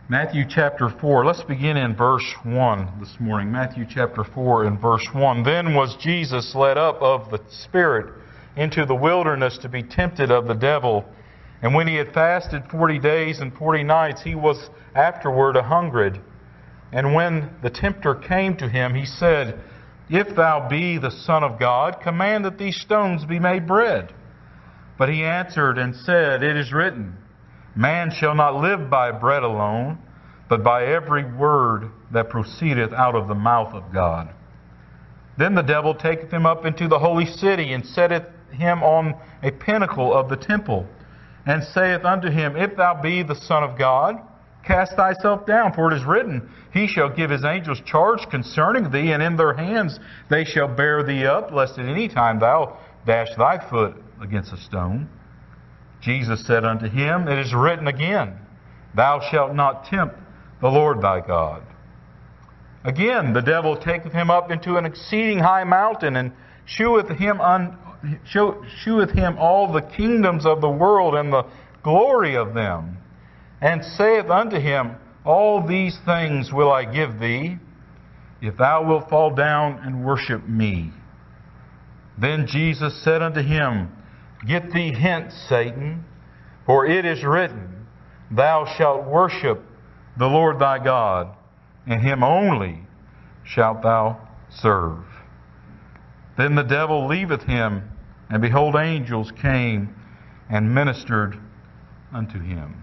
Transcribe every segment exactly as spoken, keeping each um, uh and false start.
Matthew chapter four. Let's begin in verse one this morning. Matthew chapter four and verse one. Then was Jesus led up of the Spirit into the wilderness to be tempted of the devil. And when he had fasted forty days and forty nights, he was afterward a hungered. And when the tempter came to him, he said, If thou be the Son of God, command that these stones be made bread. But he answered and said, It is written, Man shall not live by bread alone, but by every word that proceedeth out of the mouth of God. Then the devil taketh him up into the holy city, and setteth him on a pinnacle of the temple, and saith unto him, If thou be the Son of God, cast thyself down, for it is written, He shall give His angels charge concerning thee, and in their hands they shall bear thee up, lest at any time thou dash thy foot against a stone. Jesus said unto him, It is written again, Thou shalt not tempt the Lord thy God. Again, the devil taketh him up into an exceeding high mountain, and sheweth him, un, shew, sheweth him all the kingdoms of the world and the glory of them, and saith unto him, All these things will I give thee, if thou wilt fall down and worship me. Then Jesus said unto him, Get thee hence, Satan, for it is written, Thou shalt worship the Lord thy God, and Him only shalt thou serve. Then the devil leaveth him, and behold, angels came and ministered unto him.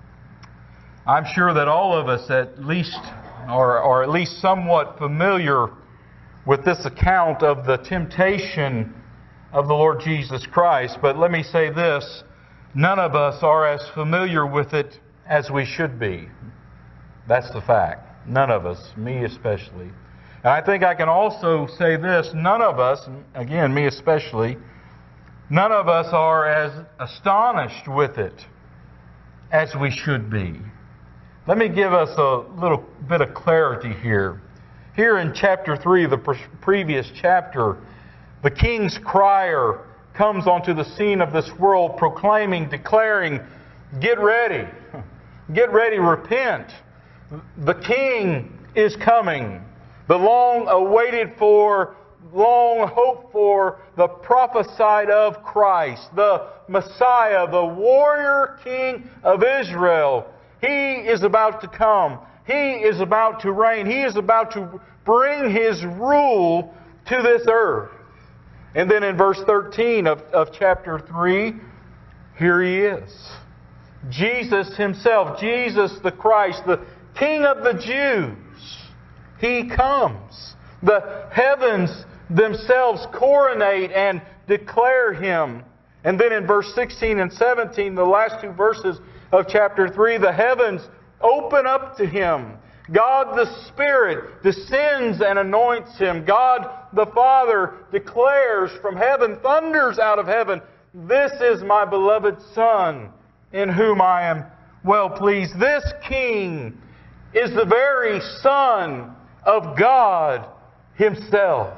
I'm sure that all of us at least are, are at least somewhat familiar with this account of the temptation of the Lord Jesus Christ. But let me say this, none of us are as familiar with it as we should be. That's the fact. None of us, me especially. And I think I can also say this, none of us, again, me especially, none of us are as astonished with it as we should be. Let me give us a little bit of clarity here. Here in chapter three, the pre- previous chapter, the king's crier comes onto the scene of this world proclaiming, declaring, Get ready, get ready, repent. The king is coming. The long awaited for, long hoped for, the prophesied of Christ, the Messiah, the warrior king of Israel. He is about to come. He is about to reign. He is about to bring His rule to this earth. And then in verse thirteen of, of chapter three, here He is. Jesus Himself, Jesus the Christ, the King of the Jews. He comes. The heavens themselves coronate and declare Him. And then in verse sixteen and seventeen, the last two verses of chapter three, the heavens open up to Him. God the Spirit descends and anoints Him. God the Father declares from heaven, thunders out of heaven, This is my beloved Son, in whom I am well pleased. This King is the very Son of God Himself.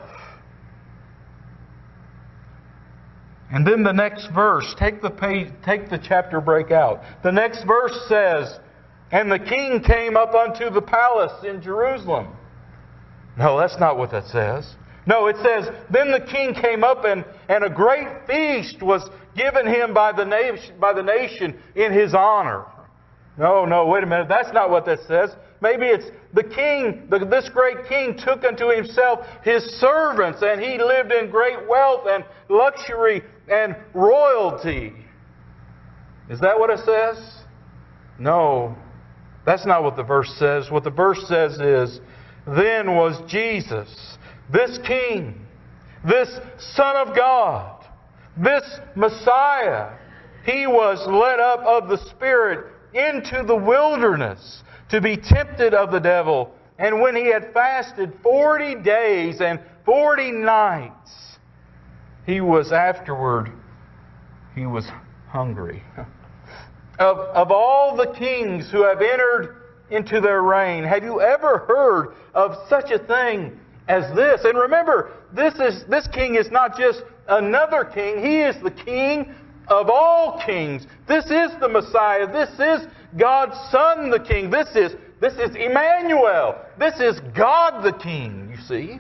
And then the next verse, take the page, take the chapter break out. The next verse says, And the king came up unto the palace in Jerusalem. No, that's not what that says. No, it says, Then the king came up, and, and a great feast was given him by the, nation, by the nation in his honor. No, no, wait a minute. That's not what that says. Maybe it's the king, the, this great king took unto himself his servants, and he lived in great wealth and luxury and royalty. Is that what it says? No, that's not what the verse says. What the verse says is, Then was Jesus, this King, this Son of God, this Messiah, He was led up of the Spirit into the wilderness to be tempted of the devil. And when He had fasted forty days and forty nights, He was afterward, He was hungry. Of, of all the kings who have entered into their reign, have you ever heard of such a thing as this? And remember, this is this king is not just another king. He is the king of all kings. This is the Messiah. This is God's Son, the King. This is, this is Emmanuel. This is God the King, you see.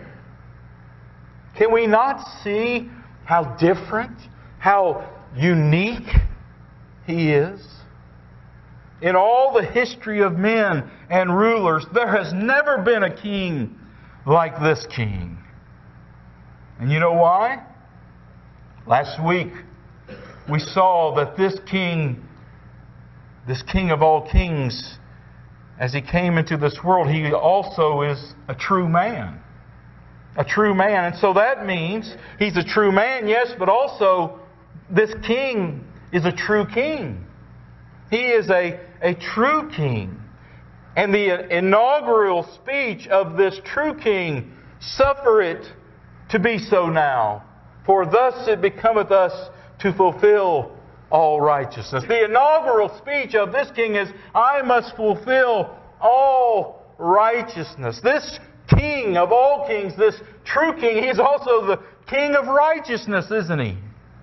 Can we not see how different, how unique He is? In all the history of men and rulers, there has never been a king like this king. And you know why? Last week, we saw that this king, this King of all kings, as He came into this world, He also is a true man. A true man. And so that means He's a true man, yes, but also this king is a true king. He is a, a true king. And the inaugural speech of this true king, "Suffer it to be so now, for thus it becometh us to fulfill all righteousness." The inaugural speech of this king is, "I must fulfill all righteousness." This King of all kings, this true king, He is also the King of righteousness, isn't He?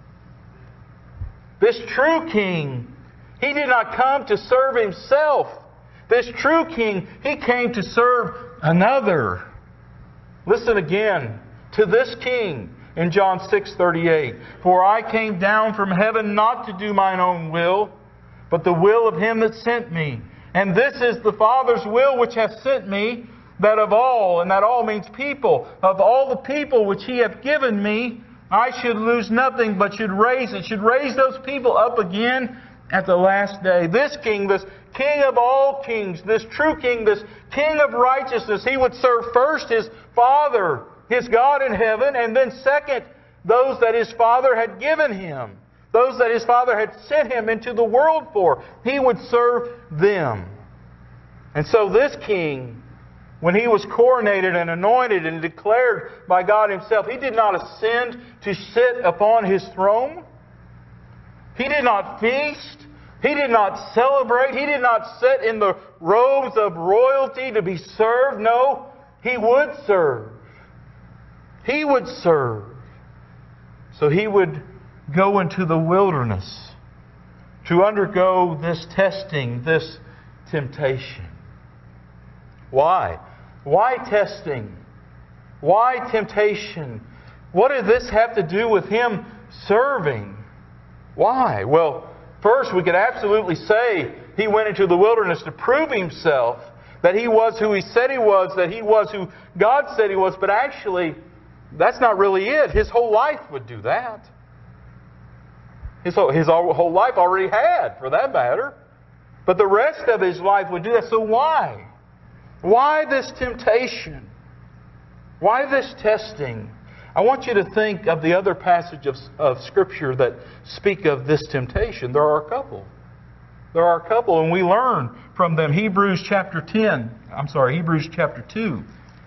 This true king, He did not come to serve Himself. This true king, He came to serve another. Listen again to this king in John six thirty-eight. "For I came down from heaven not to do mine own will, but the will of Him that sent me. And this is the Father's will which hath sent me, that of all," and that all means people, "of all the people which He hath given me, I should lose nothing, but should raise it," should raise those people up again at the last day. This king, this King of all kings, this true king, this King of righteousness, He would serve first His Father, His God in heaven, and then second, those that His Father had given Him, those that His Father had sent Him into the world for. He would serve them. And so this king, when He was coronated and anointed and declared by God Himself, He did not ascend to sit upon His throne. He did not feast. He did not celebrate. He did not sit in the robes of royalty to be served. No, He would serve. He would serve. So He would go into the wilderness to undergo this testing, this temptation. Why? Why testing? Why temptation? What did this have to do with Him serving? Why? Well, first we could absolutely say He went into the wilderness to prove Himself, that He was who He said He was, that He was who God said He was. But actually, that's not really it. His whole life would do that. His whole, his whole life already had, for that matter. But the rest of His life would do that. So why? Why this temptation? Why this testing? I want you to think of the other passages of, of Scripture that speak of this temptation. There are a couple. There are a couple, and we learn from them. Hebrews chapter ten. I'm sorry, Hebrews chapter two.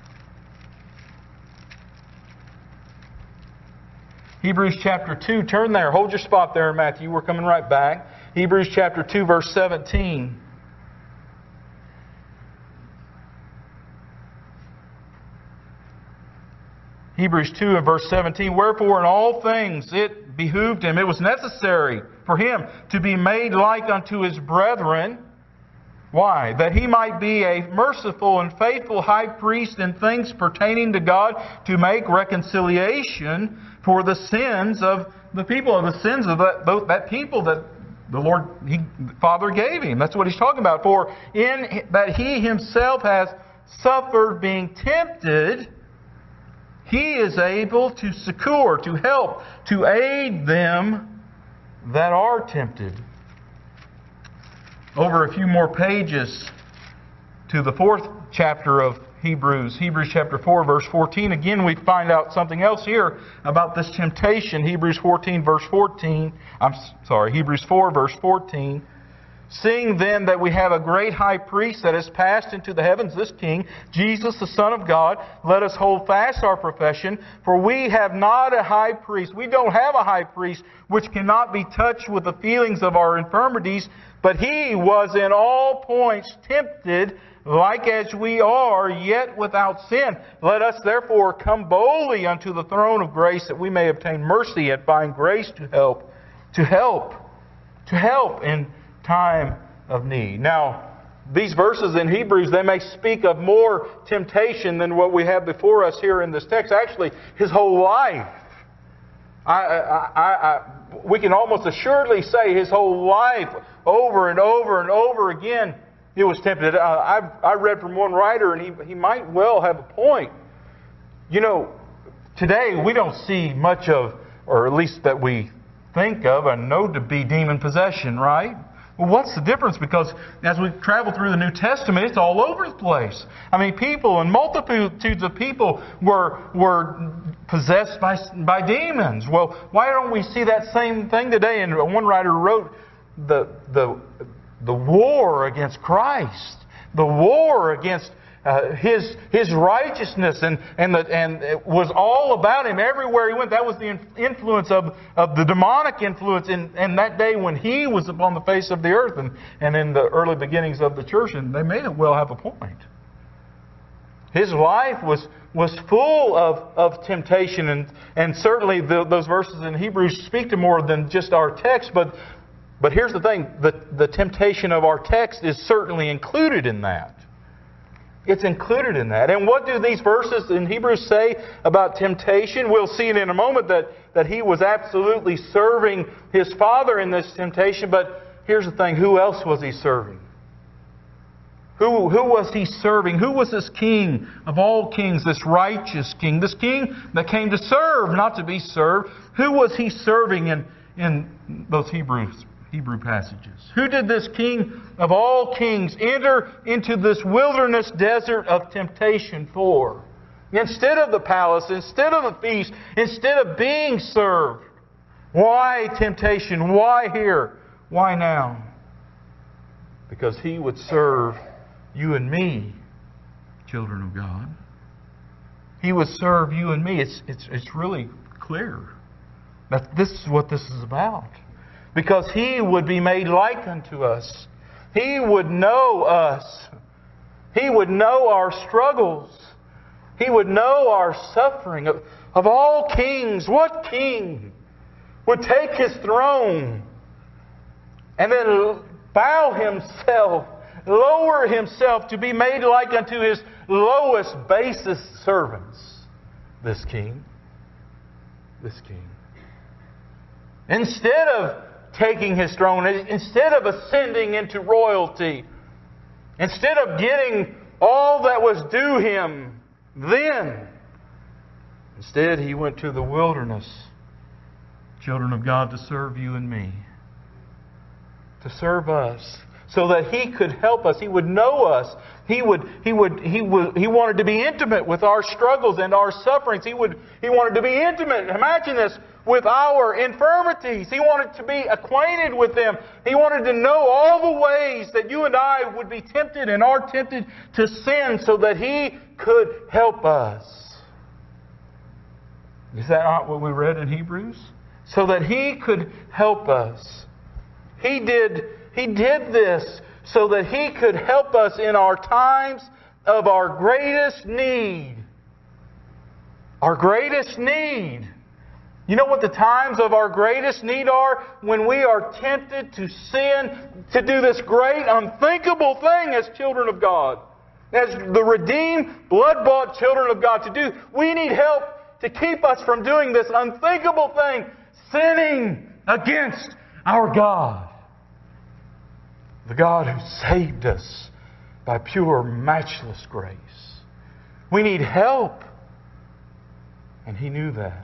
Hebrews chapter two. Turn there. Hold your spot there, Matthew. We're coming right back. Hebrews chapter two, verse seventeen. Hebrews two and verse seventeen, "Wherefore in all things it behooved Him," it was necessary for Him to be made like unto His brethren. Why? "That He might be a merciful and faithful high priest in things pertaining to God, to make reconciliation for the sins of the people," of the sins of that, that people that the Lord, He, Father gave Him. That's what He's talking about. "For in that He Himself has suffered being tempted, He is able to succor," to help, to aid them that are tempted. Over a few more pages to the fourth chapter of Hebrews, Hebrews chapter four, verse fourteen. Again, we find out something else here about this temptation. Hebrews fourteen, verse fourteen. I'm sorry, Hebrews four, verse fourteen. "Seeing then that we have a great high priest that has passed into the heavens," this King, "Jesus the Son of God, let us hold fast our profession. For we have not a high priest." We don't have a high priest which cannot be touched with the feelings of our infirmities, but He was in all points tempted, like as we are, yet without sin. Let us therefore come boldly unto the throne of grace, that we may obtain mercy and find grace to help to help, to help in time of need. Now, these verses in Hebrews, they may speak of more temptation than what we have before us here in this text. Actually, his whole life. I, I, I, I, we can almost assuredly say his whole life, over and over and over again, he was tempted. Uh, I've, I read from one writer, and he, he might well have a point. You know, today we don't see much of, or at least that we think of and know to be demon possession, right? Well, what's the difference? Because as we travel through the New Testament, it's all over the place. I mean, people and multitudes of people were were possessed by by demons. Well, why don't we see that same thing today? And one writer wrote the the the war against Christ, the war against Uh, his his righteousness, and and the, and it was all about him everywhere he went. That was the influence of, of the demonic influence in, in that day when he was upon the face of the earth, and, and in the early beginnings of the church. And they may well have a point. His life was was full of, of temptation, and and certainly the, those verses in Hebrews speak to more than just our text. But but here's the thing: the the temptation of our text is certainly included in that. It's included in that. And what do these verses in Hebrews say about temptation? We'll see in a moment that, that he was absolutely serving his Father in this temptation. But here's the thing. Who else was he serving? Who, who was he serving? Who was this King of all kings, this righteous King? This King that came to serve, not to be served. Who was he serving in, in those Hebrews Hebrew passages? Who did this King of all kings enter into this wilderness desert of temptation for? Instead of the palace, instead of the feast, instead of being served. Why temptation? Why here? Why now? Because he would serve you and me, children of God. He would serve you and me. It's, it's, it's really clear that this is what this is about. Because He would be made like unto us. He would know us. He would know our struggles. He would know our suffering. Of, of all kings, what king would take his throne and then bow himself, lower himself to be made like unto his lowest, basest servants? This king. This king. Instead of taking his throne, instead of ascending into royalty, instead of getting all that was due him then, instead he went to the wilderness, children of God, to serve you and me, to serve us, so that He could help us. He would know us. He would. He would. He would. He wanted to be intimate with our struggles and our sufferings. He would. He wanted to be intimate. Imagine this, with our infirmities. He wanted to be acquainted with them. He wanted to know all the ways that you and I would be tempted and are tempted to sin, so that He could help us. Is that not what we read in Hebrews? So that He could help us. He did. He did this so that He could help us in our times of our greatest need. Our greatest need. You know what the times of our greatest need are? When we are tempted to sin, to do this great, unthinkable thing as children of God. As the redeemed, blood-bought children of God to do. We need help to keep us from doing this unthinkable thing, sinning against our God. The God who saved us by pure, matchless grace. We need help. And He knew that.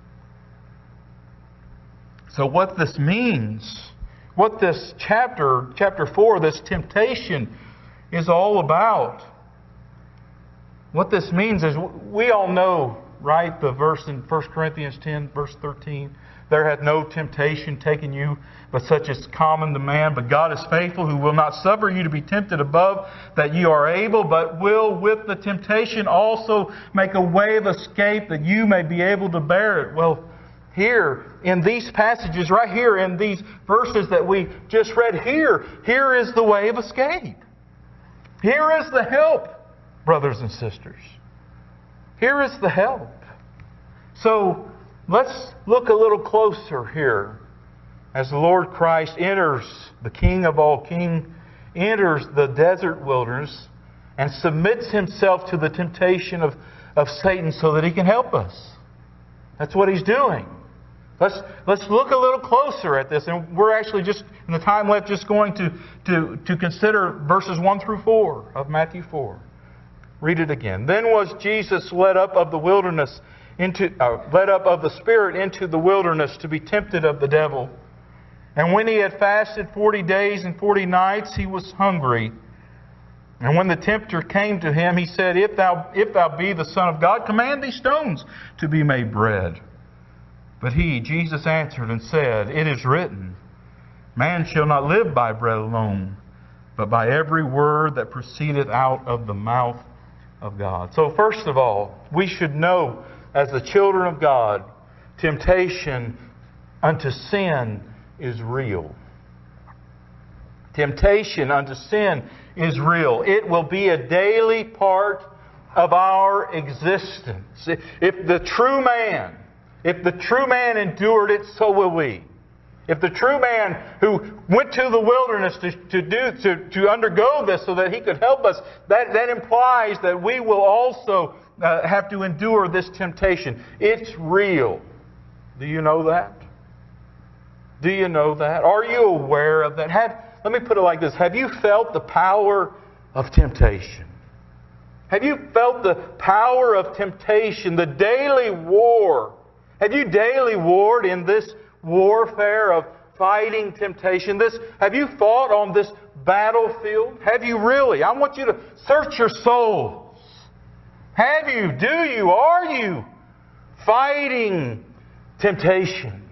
So what this means, what this chapter, chapter four, this temptation is all about. What this means is, we all know, right, the verse in First Corinthians ten, verse thirteen. There hath no temptation taken you, but such as common to man. But God is faithful, who will not suffer you to be tempted above that you are able, but will with the temptation also make a way of escape, that you may be able to bear it. Well, here, in these passages, right here, in these verses that we just read here, here is the way of escape. Here is the help, brothers and sisters. Here is the help. So, let's look a little closer here as the Lord Christ enters, the King of all kings, enters the desert wilderness and submits Himself to the temptation of, of Satan so that He can help us. That's what He's doing. Let's, let's look a little closer at this. And we're actually just, in the time left, just going to, to, to consider verses one through four of Matthew four. Read it again. Then was Jesus led up of the wilderness into, uh, led up of the Spirit into the wilderness to be tempted of the devil. And when He had fasted forty days and forty nights, He was hungry. And when the tempter came to Him, He said, If thou, if thou be the Son of God, command these stones to be made bread. But He, Jesus, answered and said, It is written, Man shall not live by bread alone, but by every word that proceedeth out of the mouth of God. So first of all, we should know, as the children of God, temptation unto sin is real. Temptation unto sin is real. It will be a daily part of our existence. If the true man, if the true man endured it, so will we. If the true man who went to the wilderness to, to do to, to undergo this so that he could help us, that, that implies that we will also uh, have to endure this temptation. It's real. Do you know that? Do you know that? Are you aware of that? Have, let me put it like this. Have you felt the power of temptation? Have you felt the power of temptation, the daily war? Have you daily warred in this warfare of fighting temptation? This, have you fought on this battlefield? Have you really? I want you to search your souls. Have you? Do you? Are you fighting temptation?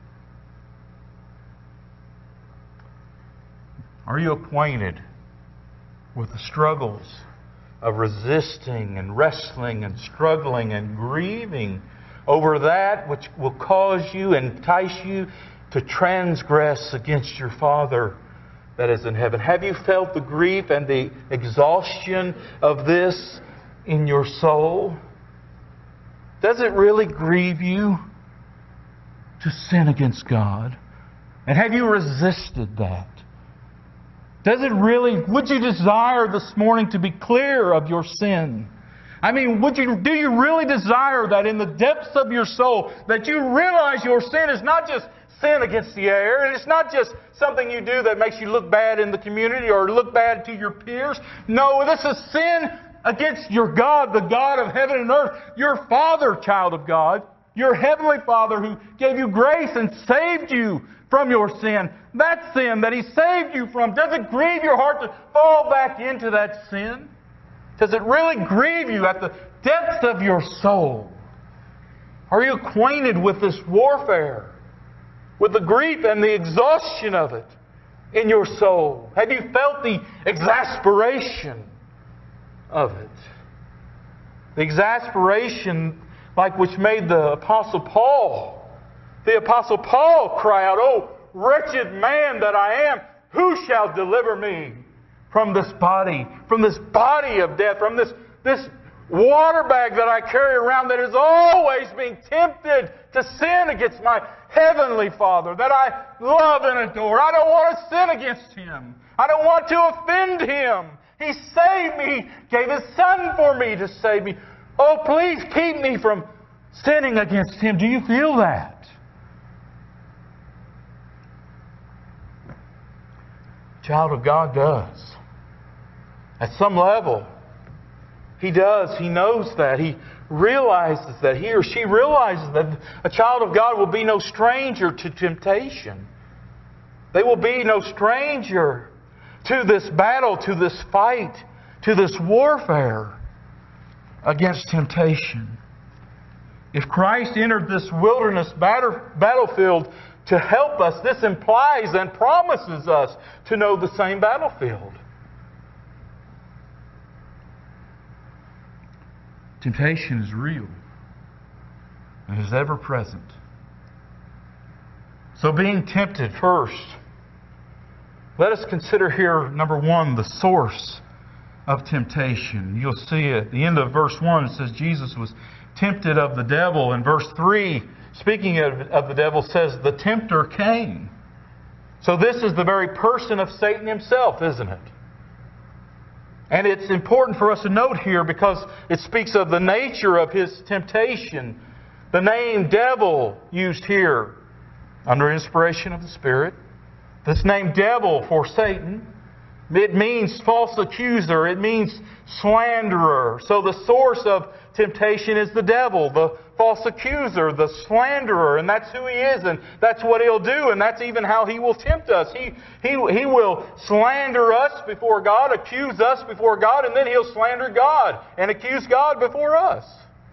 Are you acquainted with the struggles of resisting and wrestling and struggling and grieving over that which will cause you and entice you to transgress against your Father that is in heaven? Have you felt the grief and the exhaustion of this in your soul? Does it really grieve you to sin against God? And have you resisted that? Does it really, would you desire this morning to be clear of your sin? I mean, would you, do you really desire that in the depths of your soul, that you realize your sin is not just sin against the air, and it's not just something you do that makes you look bad in the community or look bad to your peers? No, this is sin against your God, the God of heaven and earth, your Father, child of God, your Heavenly Father who gave you grace and saved you from your sin. That sin that He saved you from, does it grieve your heart to fall back into that sin? Does it really grieve you at the depths of your soul? Are you acquainted with this warfare? With the grief and the exhaustion of it in your soul? Have you felt the exasperation of it? The exasperation like which made the Apostle Paul, the Apostle Paul cry out, Oh, wretched man that I am, who shall deliver me from this body, from this body of death, from this, this water bag that I carry around that is always being tempted to sin against my Heavenly Father that I love and adore. I don't want to sin against Him. I don't want to offend Him. He saved me, gave His Son for me to save me. Oh, please keep me from sinning against Him. Do you feel that? Child of God does. At some level, he does. He knows that. He realizes that. He or she realizes that a child of God will be no stranger to temptation. They will be no stranger to this battle, to this fight, to this warfare against temptation. If Christ entered this wilderness battlefield to help us, this implies and promises us to know the same battlefield. Temptation is real and is ever present. So being tempted first, let us consider here, number one, the source of temptation. You'll see at the end of verse one, it says Jesus was tempted of the devil. And verse three, speaking of, of the devil, says the tempter came. So this is the very person of Satan himself, isn't it? And it's important for us to note here because it speaks of the nature of his temptation. The name devil used here under inspiration of the Spirit. This name devil for Satan, it means false accuser. It means slanderer. So the source of temptation is the devil, the false accuser, the slanderer. And that's who he is. And that's what he'll do. And that's even how he will tempt us. He, he, he will slander us before God, accuse us before God, and then he'll slander God and accuse God before us.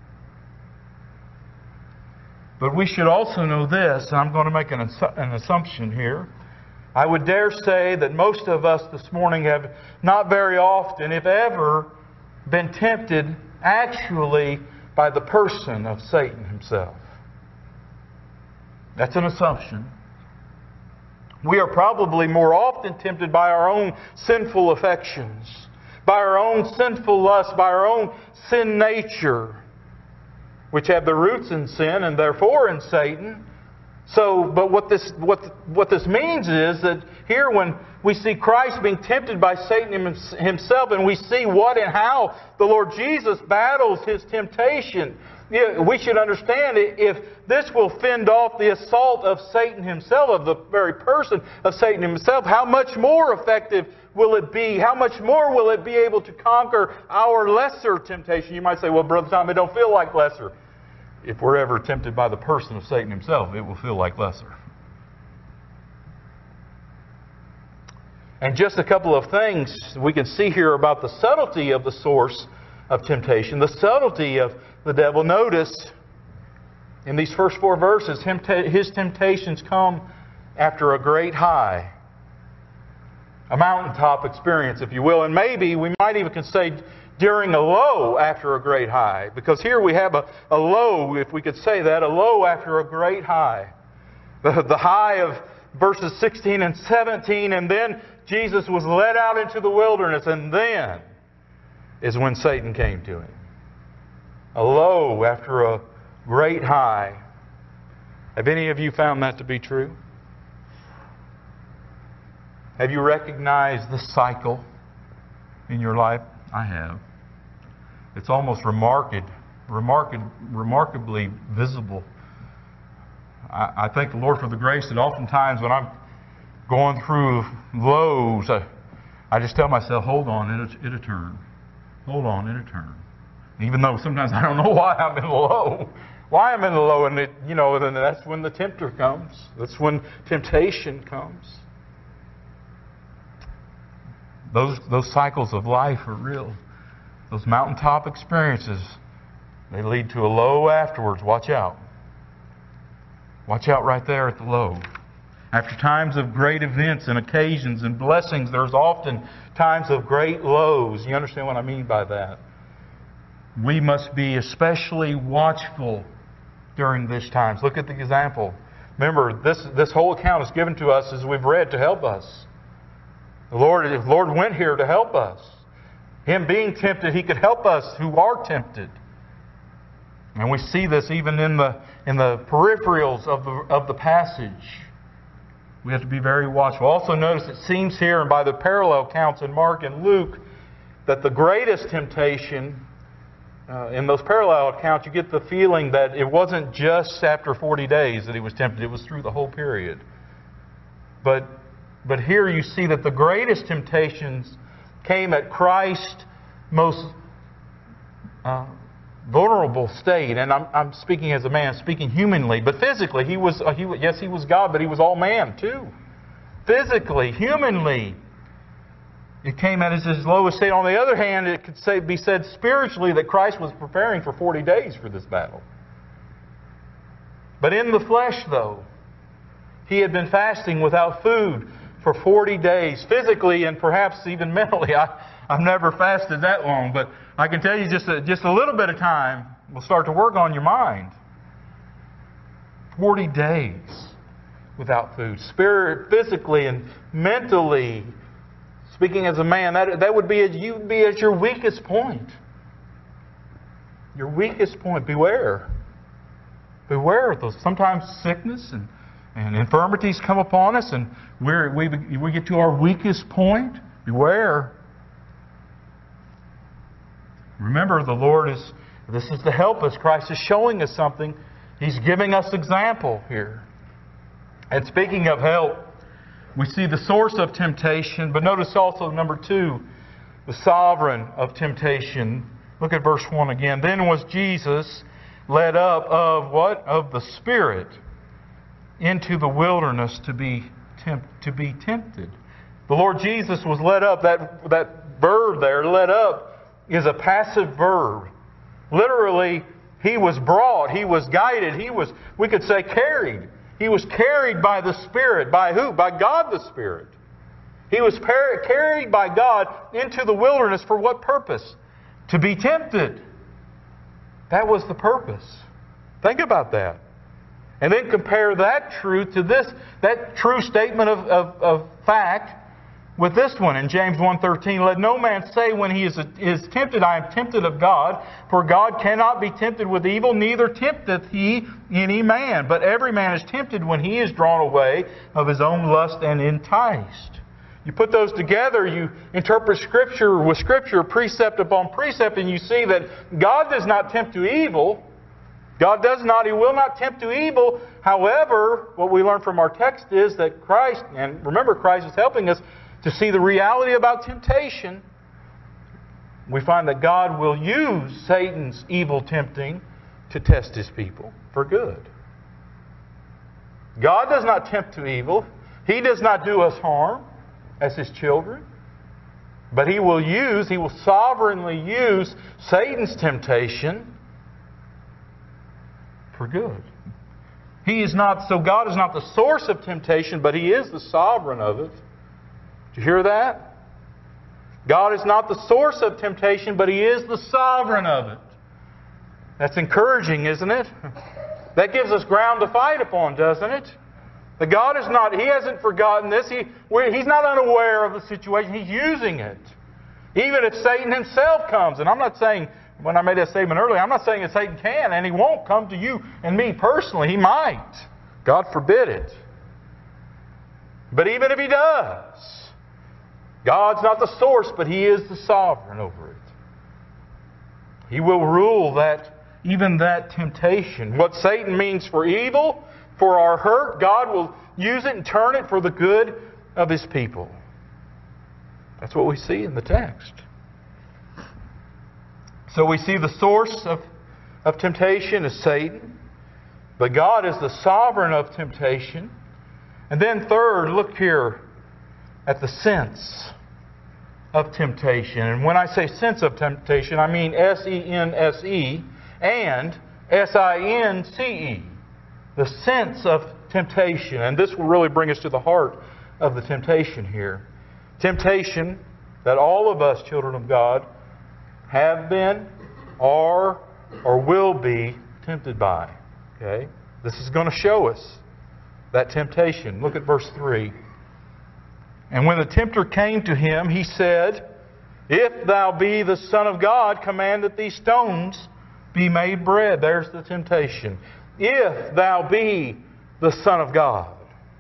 But we should also know this, and I'm going to make an, an assumption here. I would dare say that most of us this morning have not very often, if ever, been tempted actually by the person of Satan himself. That's an assumption. We are probably more often tempted by our own sinful affections, by our own sinful lust, by our own sin nature, which have their roots in sin and therefore in Satan. So, but what this what what this means is that here when we see Christ being tempted by Satan himself, and we see what and how the Lord Jesus battles his temptation, we should understand if this will fend off the assault of Satan himself, of the very person of Satan himself, how much more effective will it be? How much more will it be able to conquer our lesser temptation? You might say, well, Brother Tom, it don't feel like lesser. If we're ever tempted by the person of Satan himself, it will feel like lesser. And just a couple of things we can see here about the subtlety of the source of temptation, the subtlety of the devil. Notice in these first four verses, his temptations come after a great high. A mountaintop experience, if you will. And maybe we might even say during a low after a great high. Because here we have a, a low, if we could say that, a low after a great high. The, the high of verses sixteen and seventeen, and then Jesus was led out into the wilderness, and then is when Satan came to him. A low after a great high. Have any of you found that to be true? Have you recognized the cycle in your life? I have. It's almost remarked, remarked, remarkably visible. I, I thank the Lord for the grace that oftentimes when I'm going through lows, I, I just tell myself, hold on, it'll, it'll turn. Hold on, it'll turn. Even though sometimes I don't know why I'm in the low. Why I'm in the low, and it, you know, then that's when the tempter comes. That's when temptation comes. Those those cycles of life are real. Those mountaintop experiences, they lead to a low afterwards. Watch out. Watch out right there at the low. After times of great events and occasions and blessings, there's often times of great lows. You understand what I mean by that? We must be especially watchful during these times. Look at the example. Remember, this, this whole account is given to us as we've read to help us. The Lord, the Lord went here to help us. Him being tempted, He could help us who are tempted. And we see this even in the in the peripherals of the of the passage. We have to be very watchful. Also notice it seems here, and by the parallel accounts in Mark and Luke, that the greatest temptation, uh, in those parallel accounts, you get the feeling that it wasn't just after forty days that He was tempted. It was through the whole period. But But here you see that the greatest temptations came at Christ's most uh, vulnerable state. And I'm, I'm speaking as a man, speaking humanly. But physically, he was, uh, he, yes, He was God, but He was all man too. Physically, humanly, it came at His lowest state. On the other hand, it could say, be said spiritually that Christ was preparing for forty days for this battle. But in the flesh, though, He had been fasting without food for forty days, physically and perhaps even mentally. I, I've never fasted that long, but I can tell you just a, just a little bit of time will start to work on your mind. forty days without food, spirit, physically and mentally. Speaking as a man, that, that would be at, you'd be at your weakest point. Your weakest point. Beware. Beware of those. Sometimes sickness and and infirmities come upon us, and we're, we we get to our weakest point. Beware. Remember, the Lord is, this is to help us. Christ is showing us something. He's giving us example here. And speaking of help, we see the source of temptation, but notice also, number two, the sovereign of temptation. Look at verse one again. Then was Jesus led up of what? Of the Spirit into the wilderness to be temp- to be tempted. The Lord Jesus was led up. That, that verb there, led up, is a passive verb. Literally, He was brought, He was guided, He was, we could say, carried. He was carried by the Spirit. By who? By God the Spirit. He was par- carried by God into the wilderness for what purpose? To be tempted. That was the purpose. Think about that. And then compare that truth to this, that true statement of, of, of fact with this one in James one thirteen. Let no man say when he is, is tempted, I am tempted of God. For God cannot be tempted with evil, neither tempteth He any man. But every man is tempted when he is drawn away of his own lust and enticed. You put those together, you interpret Scripture with Scripture, precept upon precept, and you see that God does not tempt to evil. God does not, He will not tempt to evil. However, what we learn from our text is that Christ, and remember Christ is helping us to see the reality about temptation. We find that God will use Satan's evil tempting to test His people for good. God does not tempt to evil. He does not do us harm as His children. But He will use, He will sovereignly use Satan's temptation for good. He is not, so God is not the source of temptation, but He is the sovereign of it. Did you hear that? God is not the source of temptation, but He is the sovereign of it. That's encouraging, isn't it? That gives us ground to fight upon, doesn't it? That God is not, He hasn't forgotten this. He, He's not unaware of the situation. He's using it. Even if Satan himself comes, and I'm not saying, when I made that statement earlier, I'm not saying that Satan can, and he won't come to you and me personally. He might. God forbid it. But even if he does, God's not the source, but He is the sovereign over it. He will rule that, even that temptation. What Satan means for evil, for our hurt, God will use it and turn it for the good of His people. That's what we see in the text. So we see the source of, of temptation is Satan, but God is the sovereign of temptation. And then third, look here at the sense of temptation. And when I say sense of temptation, I mean S E N S E and S I N C E. The sense of temptation. And this will really bring us to the heart of the temptation here. Temptation that all of us, children of God, have been, are, or will be tempted by. Okay? This is going to show us that temptation. Look at verse three. And when the tempter came to him, he said, If thou be the Son of God, command that these stones be made bread. There's the temptation. If thou be the Son of God.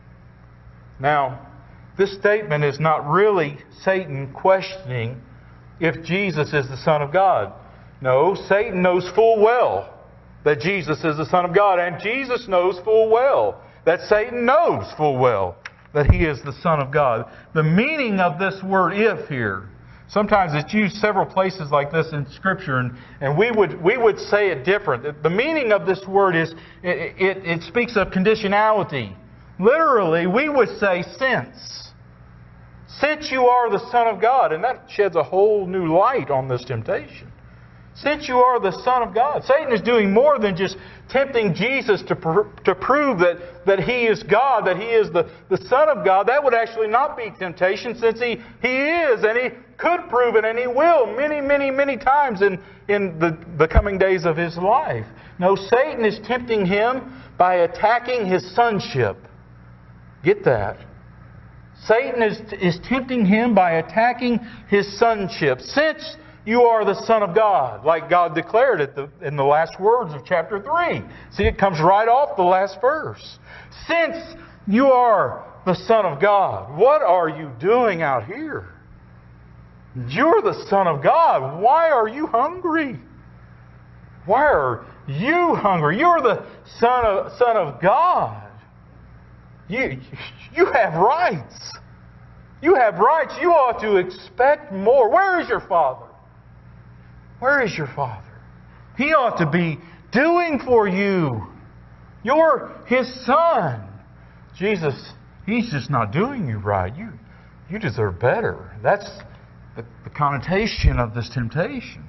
Now, this statement is not really Satan questioning if Jesus is the Son of God. No, Satan knows full well that Jesus is the Son of God. And Jesus knows full well that Satan knows full well that He is the Son of God. The meaning of this word if here, sometimes it's used several places like this in Scripture, and, and we would we would say it different. The meaning of this word is, it, it, it speaks of conditionality. Literally, we would say since. Since you are the Son of God, and that sheds a whole new light on this temptation. Since you are the Son of God. Satan is doing more than just tempting Jesus to, pr- to prove that, that He is God, that He is the, the Son of God. That would actually not be temptation, since He, he is, and He could prove it, and He will many, many, many times in, in the, the coming days of His life. No, Satan is tempting Him by attacking His sonship. Get that. Satan is, is tempting Him by attacking His sonship. Since you are the Son of God, like God declared it the, in the last words of chapter three. See, it comes right off the last verse. Since You are the Son of God. What are you doing out here? You're the Son of God. Why are you hungry? Why are you hungry? You're the Son of, Son of God. You, you have rights. You have rights. You ought to expect more. Where is your Father? Where is your Father? He ought to be doing for you. You're His Son. Jesus, He's just not doing you right. You, you deserve better. That's the, the connotation of this temptation.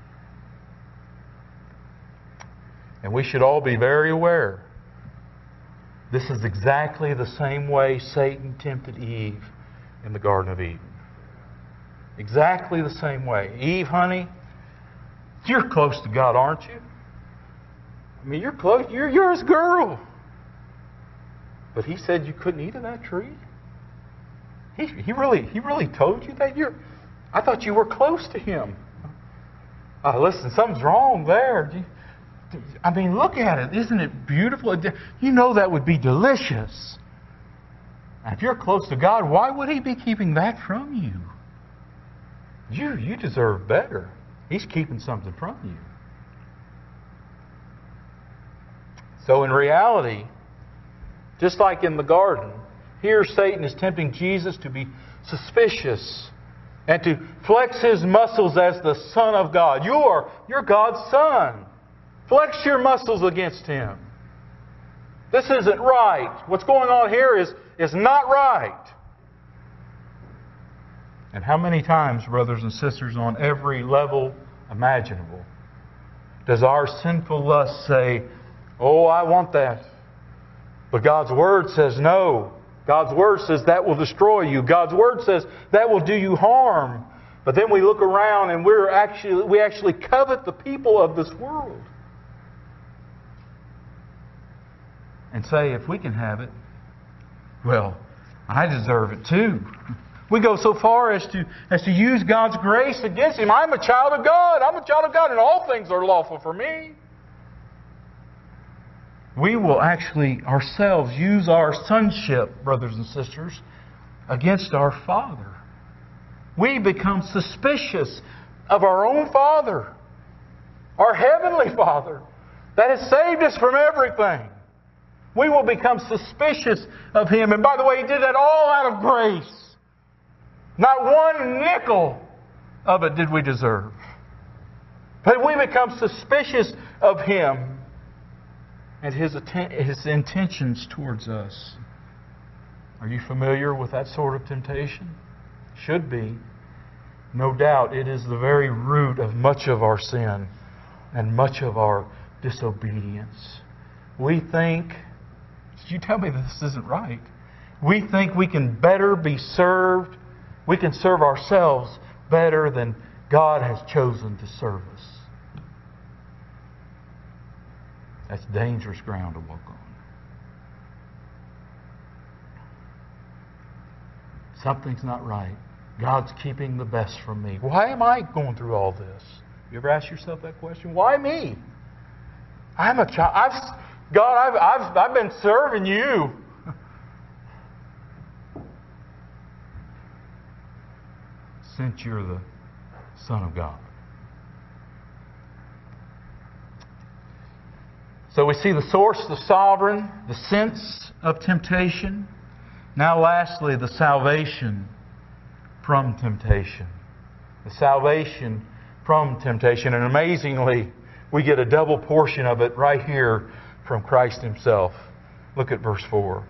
And we should all be very aware. This is exactly the same way Satan tempted Eve in the Garden of Eden. Exactly the same way. Eve, honey, you're close to God, aren't you? I mean, you're close. You're, you're His girl. But He said you couldn't eat of that tree. He, he really, He really told you that. You're. I thought you were close to Him. Uh, listen, something's wrong there. I mean, look at it. Isn't it beautiful? You know that would be delicious. And if you're close to God, why would He be keeping that from you? You, you deserve better. He's keeping something from you. So in reality, just like in the garden, here Satan is tempting Jesus to be suspicious and to flex his muscles as the Son of God. You are, you're God's Son. Flex your muscles against Him. This isn't right. What's going on here is, is not right. And how many times, brothers and sisters, on every level imaginable, does our sinful lust say, oh, I want that. But God's Word says no. God's Word says that will destroy you. God's Word says that will do you harm. But then we look around and we're actually, we actually covet the people of this world. And say, if we can have it, well, I deserve it too. We go so far as to as to use God's grace against Him. I'm a child of God. I'm a child of God, and all things are lawful for me. We will actually ourselves use our sonship, brothers and sisters, against our Father. We become suspicious of our own Father, our Heavenly Father, that has saved us from everything. We will become suspicious of Him. And by the way, He did that all out of grace. Not one nickel of it did we deserve. But we become suspicious of Him and His, atten- His intentions towards us. Are you familiar with that sort of temptation? Should be. No doubt it is the very root of much of our sin and much of our disobedience. We think, you tell me this isn't right. We think we can better be served. We can serve ourselves better than God has chosen to serve us. That's dangerous ground to walk on. Something's not right. God's keeping the best from me. Why am I going through all this? You ever ask yourself that question? Why me? I'm a child. I've, God, I've, I've, I've been serving you. Since you're the Son of God. So we see the source, the sovereign, the sense of temptation. Now lastly, the salvation from temptation. The salvation from temptation. And amazingly, we get a double portion of it right here from Christ Himself. Look at verse four.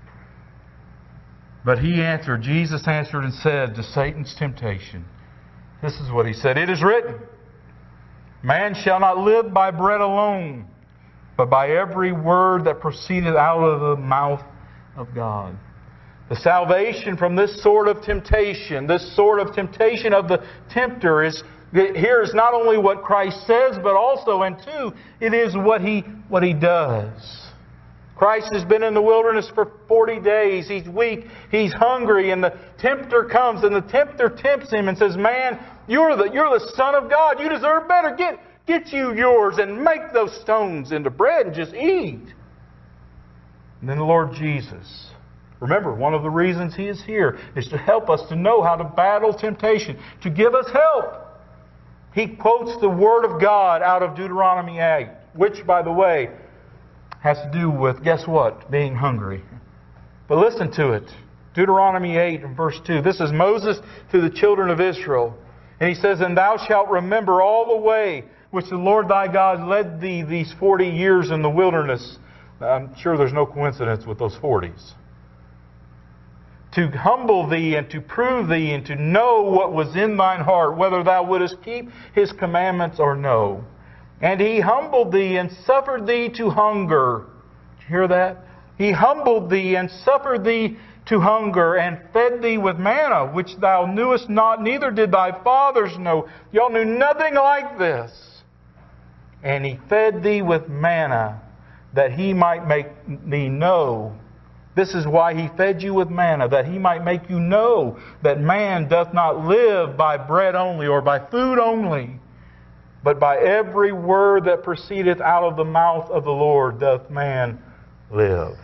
But He answered, Jesus answered and said to Satan's temptation, this is what He said, it is written, man shall not live by bread alone, but by every word that proceedeth out of the mouth of God. The salvation from this sort of temptation, this sort of temptation of the tempter is, here is not only what Christ says, but also, and two, it is what He, what He does. Christ has been in the wilderness for forty days. He's weak. He's hungry. And the tempter comes and the tempter tempts Him and says, man, you're the, you're the Son of God. You deserve better. Get, get you yours and make those stones into bread and just eat. And then the Lord Jesus Remember, one of the reasons He is here is to help us to know how to battle temptation, to give us help. He quotes the Word of God out of Deuteronomy eight, which, by the way, has to do with, guess what? Being hungry. But listen to it. Deuteronomy eight and verse two. This is Moses to the children of Israel. And he says, "And thou shalt remember all the way which the Lord thy God led thee these forty years in the wilderness." I'm sure there's no coincidence with those forties. "To humble thee and to prove thee and to know what was in thine heart, whether thou wouldest keep His commandments or no. And He humbled thee and suffered thee to hunger." Did you hear that? "He humbled thee and suffered thee to hunger, and fed thee with manna, which thou knewest not, neither did thy fathers know." Y'all knew nothing like this. "And He fed thee with manna, that He might make thee know." This is why He fed you with manna, that He might make you know that man doth not live by bread only, or by food only, but by every word that proceedeth out of the mouth of the Lord doth man live.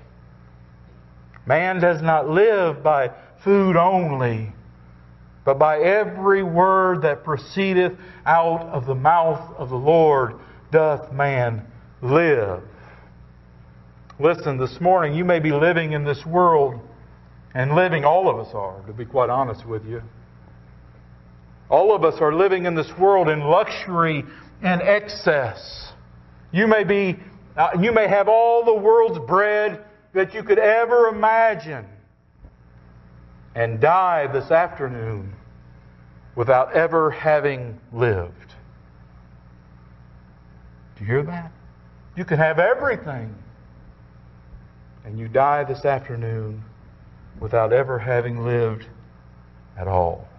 Man does not live by food only, but by every word that proceedeth out of the mouth of the Lord doth man live. Listen, this morning you may be living in this world, and living, all of us are, to be quite honest with you. All of us are living in this world in luxury and excess. You may be, uh, you may have all the world's bread that you could ever imagine, and die this afternoon without ever having lived. Do you hear that? You can have everything, and you die this afternoon without ever having lived at all.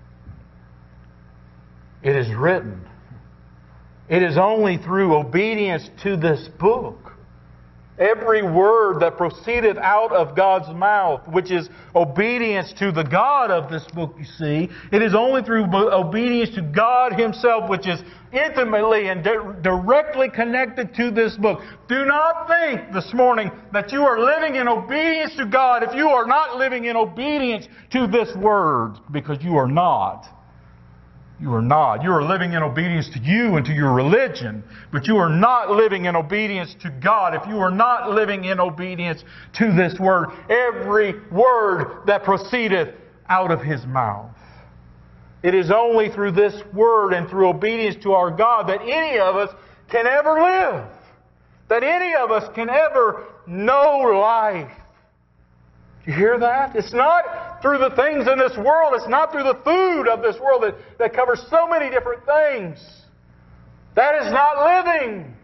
It is written. It is only through obedience to this book, every word that proceedeth out of God's mouth, which is obedience to the God of this book, you see. It is only through obedience to God Himself, which is intimately and di- directly connected to this book. Do not think this morning that you are living in obedience to God if you are not living in obedience to this Word, because you are not. You are not. You are living in obedience to you and to your religion, but you are not living in obedience to God if you are not living in obedience to this Word. Every word that proceedeth out of His mouth. It is only through this Word and through obedience to our God that any of us can ever live. That any of us can ever know life. You hear that? It's not through the things in this world. It's not through the food of this world that, that covers so many different things. That is not living.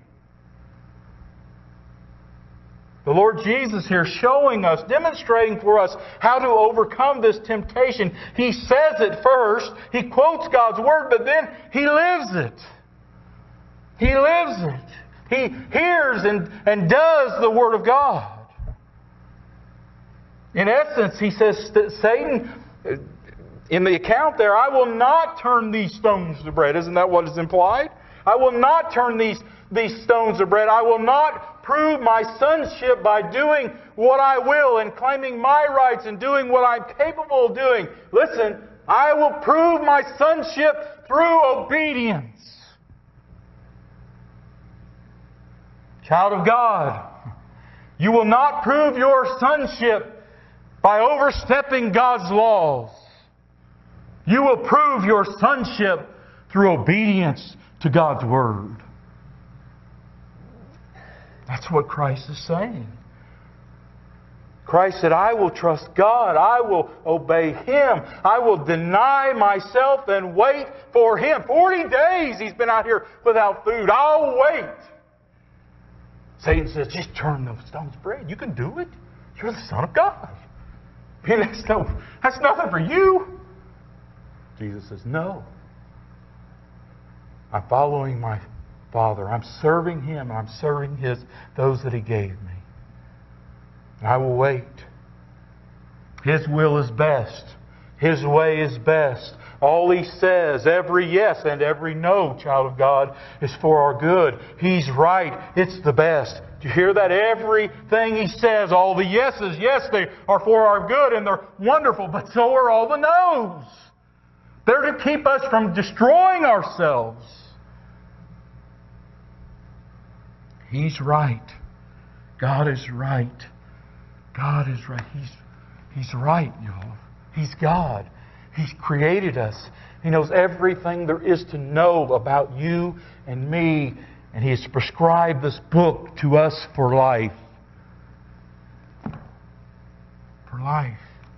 The Lord Jesus here showing us, demonstrating for us how to overcome this temptation. He says it first. He quotes God's Word, but then He lives it. He lives it. He hears and, and does the Word of God. In essence, He says, Satan, in the account there, "I will not turn these stones to bread." Isn't that what is implied? I will not turn these, these stones to bread. I will not prove my sonship by doing what I will and claiming my rights and doing what I'm capable of doing. Listen, I will prove my sonship through obedience. Child of God, you will not prove your sonship by overstepping God's laws. You will prove your sonship through obedience to God's Word. That's what Christ is saying. Christ said, "I will trust God. I will obey Him. I will deny myself and wait for Him." Forty days He's been out here without food. I'll wait. Satan says, "Just turn those stones to bread. You can do it. You're the Son of God. Man, that's, no, that's nothing for you." Jesus says, "No. I'm following my Father. I'm serving Him. I'm serving His those that He gave me. And I will wait. His will is best. His way is best. All He says, every yes and every no, child of God, is for our good. He's right. It's the best. Do you hear that? Everything He says, all the yeses, yes, they are for our good and they're wonderful, but so are all the no's. They're to keep us from destroying ourselves. He's right. God is right. God is right. He's, he's right, y'all. He's God. He's created us. He knows everything there is to know about you and me. And He has prescribed this book to us for life. For life.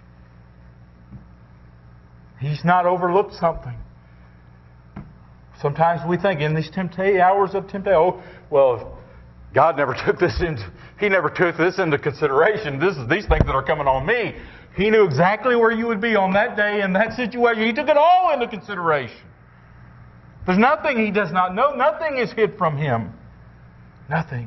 He's not overlooked something. Sometimes we think in these tempta- hours of temptation, oh, well, God never took this into, He never took this into consideration. This is these things that are coming on me. He knew exactly where you would be on that day in that situation. He took it all into consideration. There's nothing He does not know. Nothing is hid from Him. Nothing.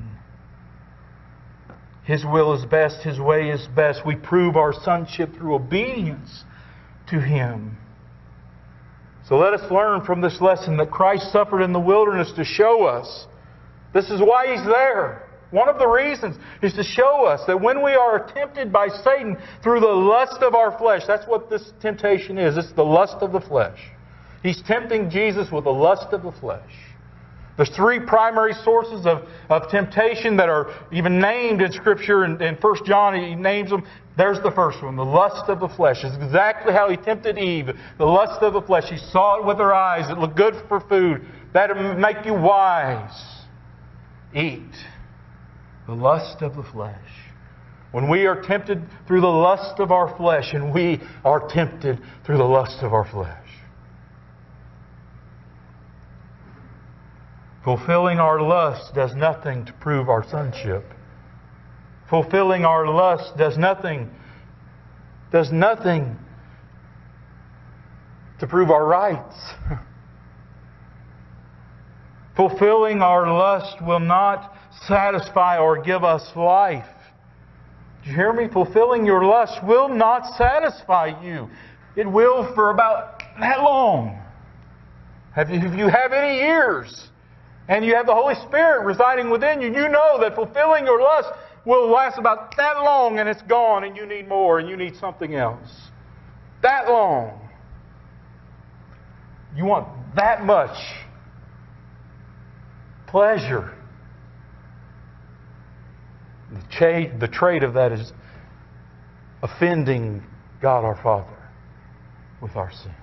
His will is best. His way is best. We prove our sonship through obedience to Him. So let us learn from this lesson that Christ suffered in the wilderness to show us. This is why He's there. One of the reasons is to show us that when we are tempted by Satan through the lust of our flesh, that's what this temptation is. It's the lust of the flesh. He's tempting Jesus with the lust of the flesh. There's three primary sources of, of temptation that are even named in Scripture. In, in First John, he names them. There's the first one, the lust of the flesh. It's exactly how He tempted Eve. The lust of the flesh. She saw it with her eyes. It looked good for food. That'll make you wise. Eat. The lust of the flesh. When we are tempted through the lust of our flesh, and we are tempted through the lust of our flesh. Fulfilling our lust does nothing to prove our sonship. Fulfilling our lust does nothing, does nothing to prove our rights. Fulfilling our lust will not satisfy or give us life. Did you hear me? Fulfilling your lust will not satisfy you. It will for about that long. Have you, if you have any ears and you have the Holy Spirit residing within you, you know that fulfilling your lust will last about that long and it's gone and you need more and you need something else. That long. You want that much pleasure. The, cha- the trait of that is offending God our Father with our sin.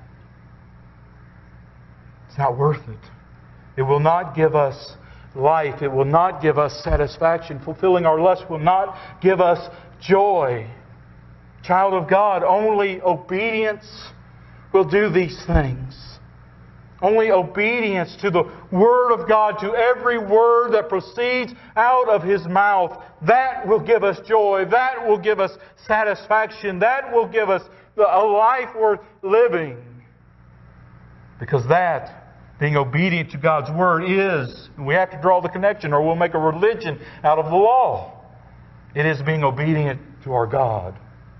It's not worth it. It will not give us life. It will not give us satisfaction. Fulfilling our lust will not give us joy. Child of God, only obedience will do these things. Only obedience to the Word of God, to every word that proceeds out of His mouth, that will give us joy. That will give us satisfaction. That will give us a life worth living. Because that, being obedient to God's Word, is, and we have to draw the connection or we'll make a religion out of the law. It is being obedient to our God.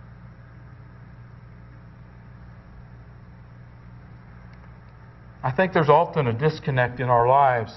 I think there's often a disconnect in our lives.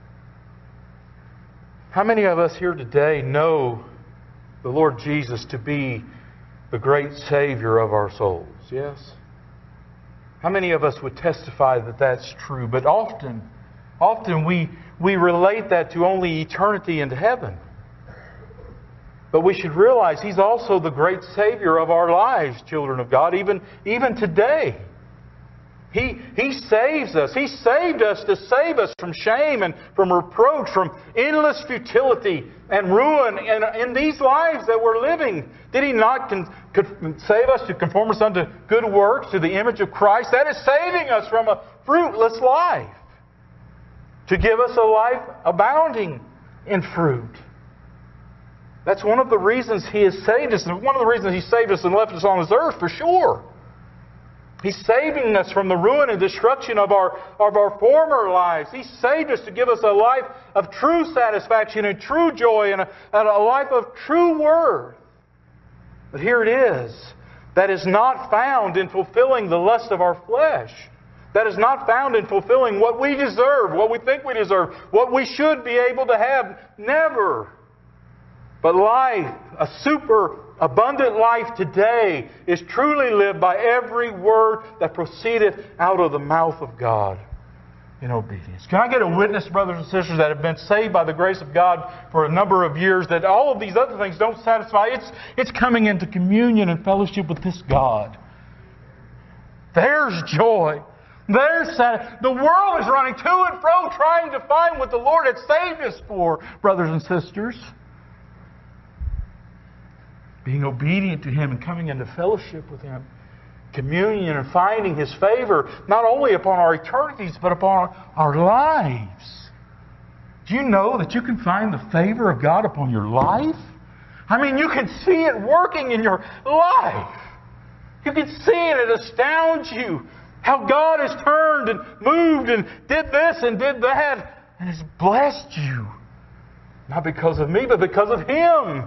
How many of us here today know the Lord Jesus to be the great Savior of our souls? Yes? How many of us would testify that that's true? But often, often we, we relate that to only eternity and heaven. But we should realize He's also the great Savior of our lives, children of God, even, even today. He, he saves us. He saved us to save us from shame and from reproach, from endless futility and ruin in, in these lives that we're living. Did He not con, con, save us to conform us unto good works, to the image of Christ? That is saving us from a fruitless life, to give us a life abounding in fruit. That's one of the reasons He has saved us, and one of the reasons He saved us and left us on this earth, for sure. He's saving us from the ruin and destruction of our, of our former lives. He saved us to give us a life of true satisfaction and true joy and a, and a life of true worth. But here it is. That is not found in fulfilling the lust of our flesh. That is not found in fulfilling what we deserve, what we think we deserve, what we should be able to have. Never. But life, a super abundant life today, is truly lived by every word that proceedeth out of the mouth of God in obedience. Can I get a witness, brothers and sisters, that have been saved by the grace of God for a number of years, that all of these other things don't satisfy? It's, it's coming into communion and fellowship with this God. There's joy. There's sat- the world is running to and fro trying to find what the Lord had saved us for, brothers and sisters. Being obedient to Him and coming into fellowship with Him. Communion and finding His favor, not only upon our eternities, but upon our lives. Do you know that you can find the favor of God upon your life? I mean, you can see it working in your life. You can see it. It astounds you how God has turned and moved and did this and did that and has blessed you. Not because of me, but because of Him.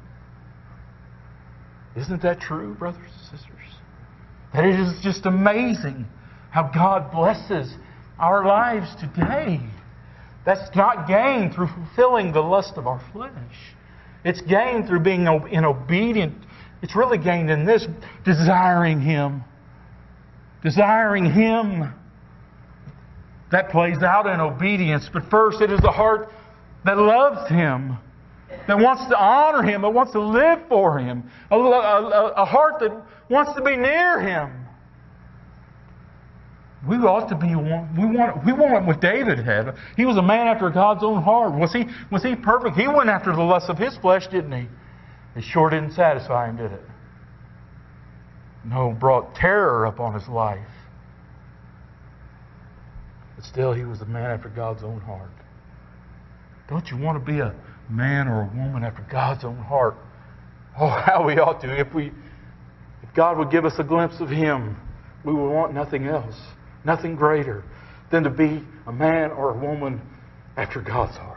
Isn't that true, brothers and sisters? That it is just amazing how God blesses our lives today. That's not gained through fulfilling the lust of our flesh. It's gained through being in obedient. It's really gained in this, desiring Him. Desiring Him. That plays out in obedience. But first, it is the heart that loves Him, that wants to honor Him, that wants to live for Him. A, a, a heart that wants to be near Him. We ought to be one. We want. We want what David had. He was a man after God's own heart. Was he? Was he perfect? He went after the lust of his flesh, didn't he? It sure didn't satisfy him, did it? No, brought terror upon his life. But still, he was a man after God's own heart. Don't you want to be a man or a woman after God's own heart? Oh, how we ought to. If we, if God would give us a glimpse of Him, we would want nothing else, nothing greater than to be a man or a woman after God's heart.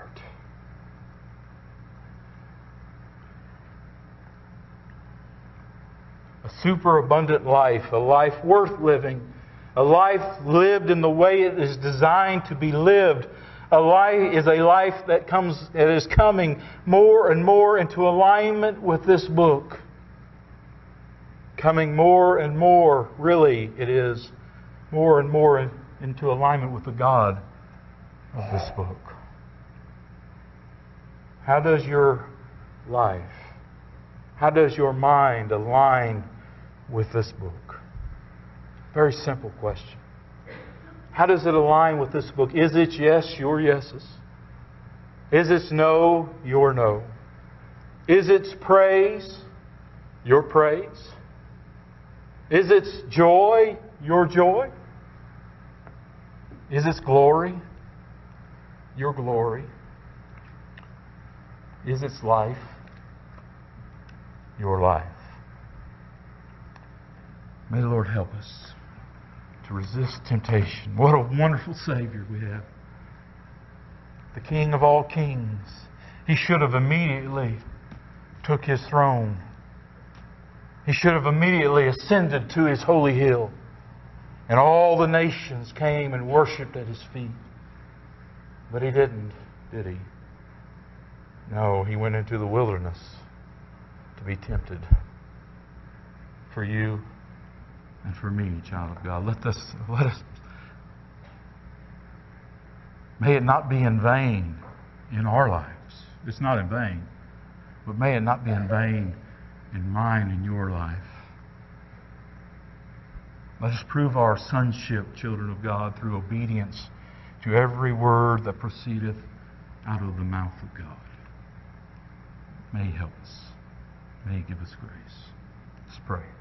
A superabundant life, a life worth living, a life lived in the way it is designed to be lived. A life is a life that comes, that is coming more and more into alignment with this book. Coming more and more, really, it is more and more in, into alignment with the God of this book. How does your life, how does your mind align with this book? Very simple question. How does it align with this book? Is it yes, your yeses? Is it no, your no? Is it praise, your praise? Is it joy, your joy? Is it glory, your glory? Is it life, your life? May the Lord help us to resist temptation. What a wonderful Savior we have. The King of all kings. He should have immediately took His throne. He should have immediately ascended to His holy hill. And all the nations came and worshipped at His feet. But He didn't, did He? No, He went into the wilderness to be tempted. For you and for me, child of God. Let us, let us, may it not be in vain in our lives. It's not in vain. But may it not be in vain in mine and your life. Let us prove our sonship, children of God, through obedience to every word that proceedeth out of the mouth of God. May He help us. May He give us grace. Let's pray.